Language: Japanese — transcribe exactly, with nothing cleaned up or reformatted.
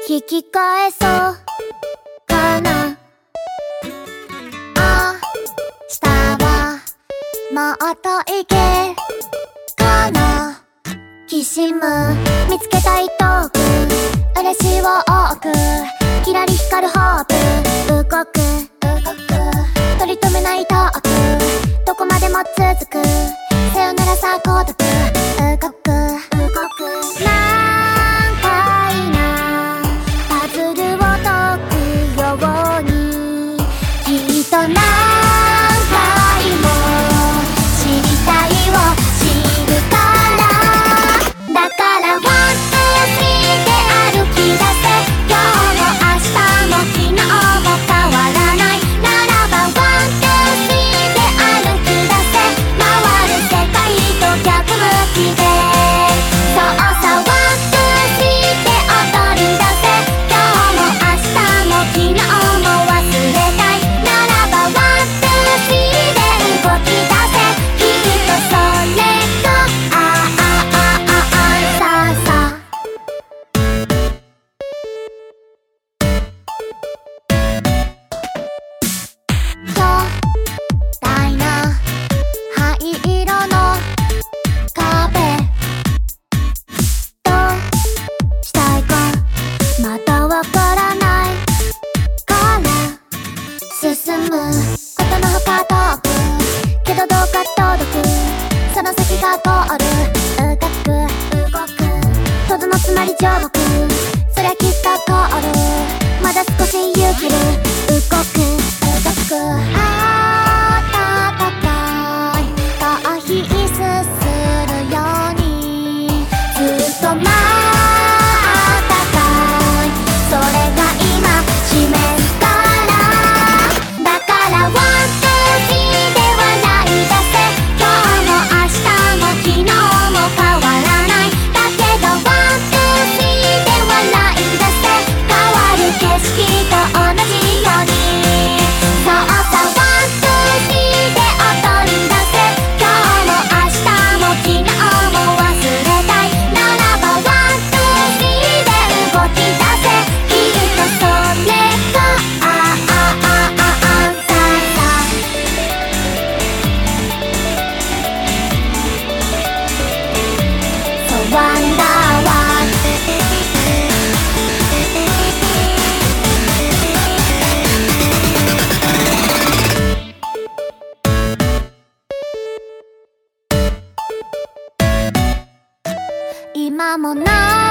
引き返そうかな。明日はもっといけかな。きしむ見つけたい遠く、嬉しいを多く、キラリ光るホープ動く動く、取り留めないトーク、どこまでも続く、さよならさ孤独動く動く。難解なパズルを解くように、きっと何回も知りたいを知るから。だからワンツースリーで歩き出せ、今日も明日も昨日も変わらない。ならばワンツースリーで歩き出せ、回る世界と逆向きで。そうさワンツースリーで踊り出せ、今日も明日も昨日も忘れたい。ならばワンツースリーで動き出せ、きっとそれがあああああさあさあ。巨大な灰色の壁、どうしたいかまだわからないから進むことのほか遠く、けどどうか届く、その先がゴール動く動く、とどのつまり上国、そりゃきっとゴール、まだ少し勇気る動く動く。あたたかい逃避するようにずっと待ったかい、それが今示すから。だからワンツースリーで笑い出せ、今日も明日も昨日も変わらない。だけどワンツースリーで笑い出せ、変わる景色と同じように。そうさワンツースリーで踊り出せ、今日も明日も昨日も忘れたい。ならばワンツースリーで動き出せ、きっとそれがあああああささ。そうワンダーワン今もな